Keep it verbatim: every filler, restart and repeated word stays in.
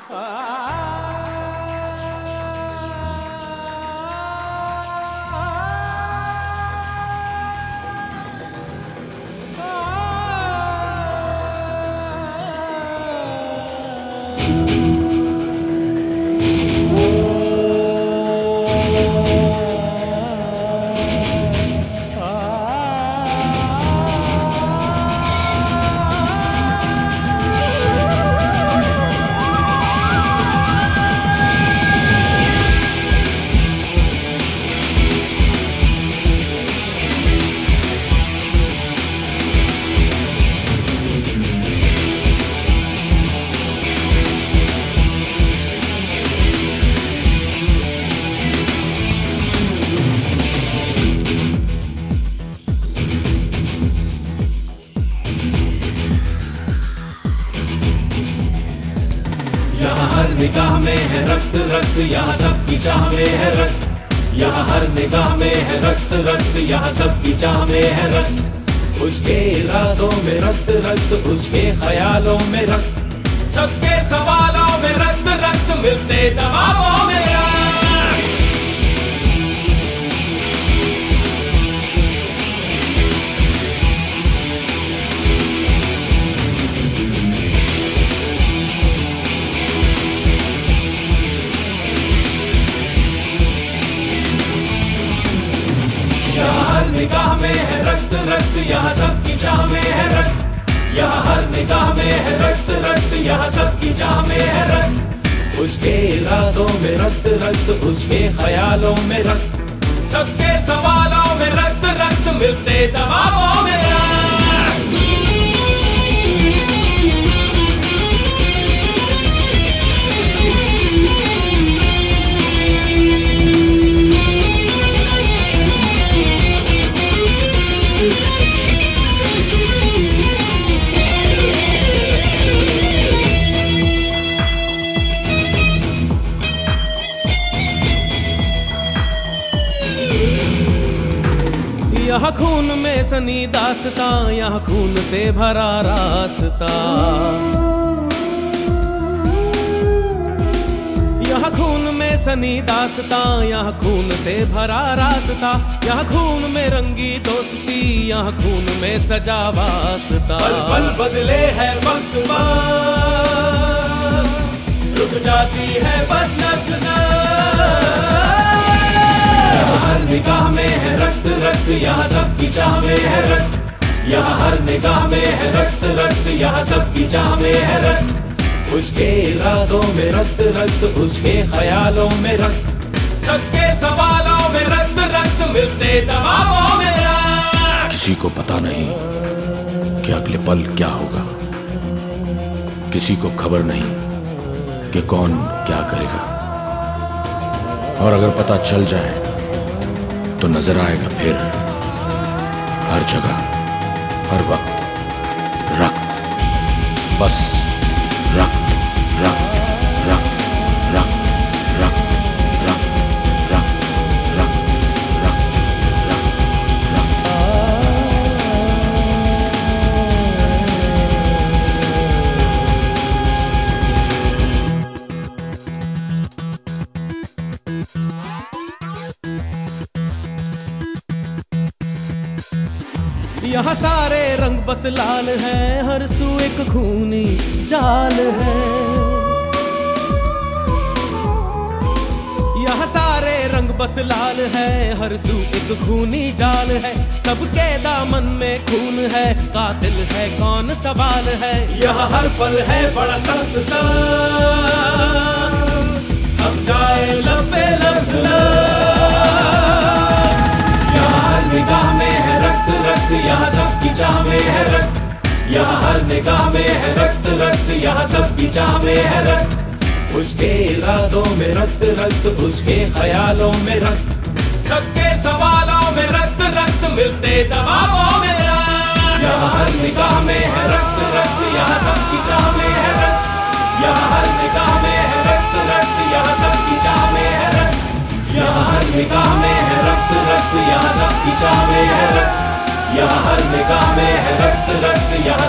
हर निगाह में है रक्त रक्त, यहाँ सबकी चाह में है रक्त। यहाँ हर निगाह में है रक्त रक्त, यहाँ सबकी चाह में है रक्त। उसके इरादों में रक्त रक्त, उसके ख्यालों में रक्त, सबके सवालों में रक्त रक्त, मिलते जवाबों में रक्त। निगाह में है रक्त रक्त, यहाँ सबकी चाह में है रक्त। यहाँ हर निगाह में है रक्त रक्त, यहाँ सबकी चाह में है रक्त। उसके इरादों में रक्त रक्त, उसके ख्यालों में रक्त, सबके सवालों में रक्त रक्त, मिलते जवाबों में रक्त। यहाँ खून में सनी दास्ता, यहाँ खून से भरा रास्ता। यहाँ खून में सनी दास्ता, यहाँ खून से भरा रास्ता। यहाँ खून में रंगी दोस्ती, यहाँ खून में सजा वास्ता। पल पल बदले है वक्त, रुक जाती है बस नब्ज़। हर निगाह में है रक्त रक्त, यहाँ सबकी चाह में है रक्त। यहाँ हर निगाह में है रक्त रक्त, यहाँ सबकी चाह में है रक्त। उसके इरादों में रक्त रक्त, उसके ख्यालों में रक्त, सबके सवालों में रक्त रक्त, मिलते जवाबों में रक्त। किसी को पता नहीं कि अगले पल क्या होगा, किसी को खबर नहीं कि कौन क्या करेगा। और अगर पता चल जाए तो नजर आएगा फिर हर जगह हर वक्त रक्त, बस रक्त रक्त रक्त रक्त रक्त रक्त रक्त रक्त रक्त रक्त यहाँ सारे रंग बस लाल है, हर सू एक खूनी चाल है। यहाँ सारे रंग बस लाल है, हर सू एक खूनी जाल है। सबके दामन में खून है, कातिल है कौन सवाल है। यहाँ हर पल है बड़ा सख्त सा, हम जाए लंबे लफ्ज़। यहाँ हर निगाह में है रक्त रक्त, यहाँ सबकी चाह में है रक्त। यहाँ हर निगाह में है रक्त रक्त, यहाँ सबकी चाह में है रक्त। उसके इरादों में रक्त रक्त, उसके ख्यालों में रक्त, सबके सवालों में रक्त रक्त, मिलते जवाबों में रक्त। यहाँ हर निगाह में है रक्त रक्त, यहाँ सबकी चाह में है रक्त। यहाँ हर निगाह में है रक्त रक्त, यहाँ सबकी चाह में है रक्त। यहाँ हर निगाह में है रक्त रक्त, यहाँ सबकी चाह में है रक्त। यहाँ हर निगाह में है रक्त रक्त, यहाँ